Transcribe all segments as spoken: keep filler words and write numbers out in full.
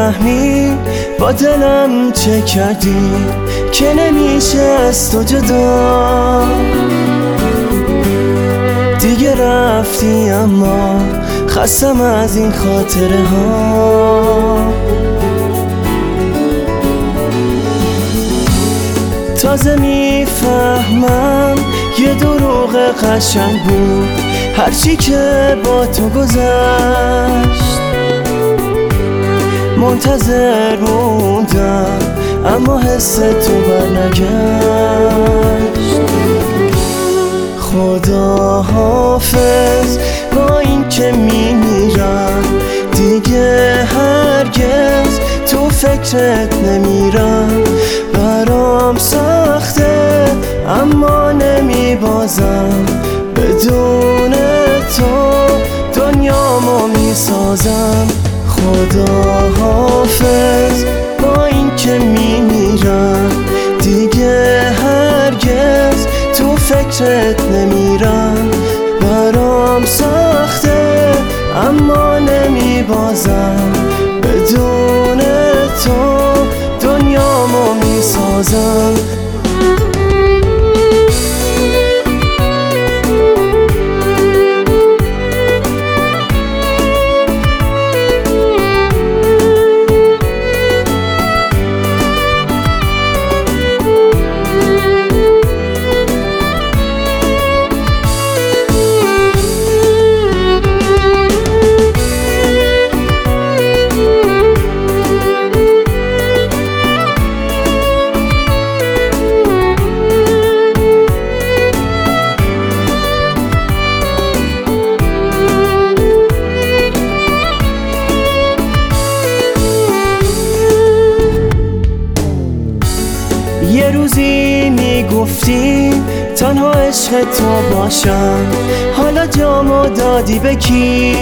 نمیفهمی با دلم چه کردی که نمیشه از تو جدا. دیگه رفتی اما خستم از این خاطره ها. تازه میفهمم یه دروغ قشنگ بود هرچی که با تو گذشت. منتظر موندم اما حس تو برنگشت. خدا حافظ با این که میمیرم دیگه هرگز تو فکرت نمیرم. برام سخته اما نمیبازم، بدون تو دنیامو میسازم. خدا حافظ با این که میمیرم دیگه هرگز تو فکرت نمیرم. برام سخته اما نمیبازم، بدون تو دنیامو میسازم. یه روزی میگفتی تنها عشق تو باشم، حالا جامو دادی به کی؟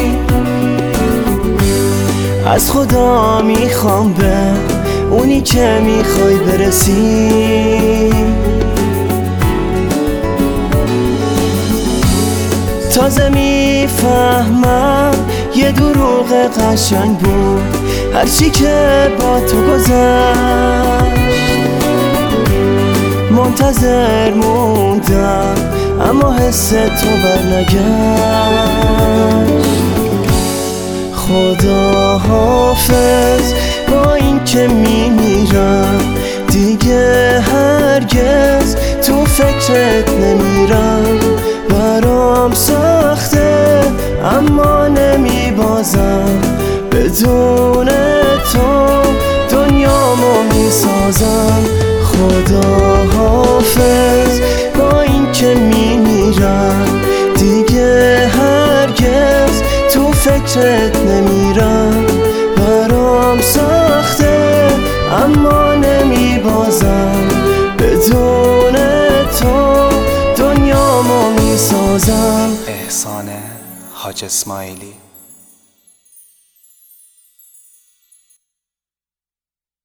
از خدا میخوام به اونی که میخوای برسی. تازه میفهمم یه دروغ قشنگ بود هرچی که با تو گذشت. منتظر موندم اما حس تو برنگشت. خدا حافظ با این که میمیرم دیگه هرگز تو فکرت نمیرم. برام سخته اما نمیبازم، بدون تو دنیامو میسازم. خدا حافظ با این که میمیرم دیگه هرگز تو فکرت نمیرم. برام سخته اما نمیبازم، بدون تو دنیامو میسازم. احسان حاج اسماعیلی.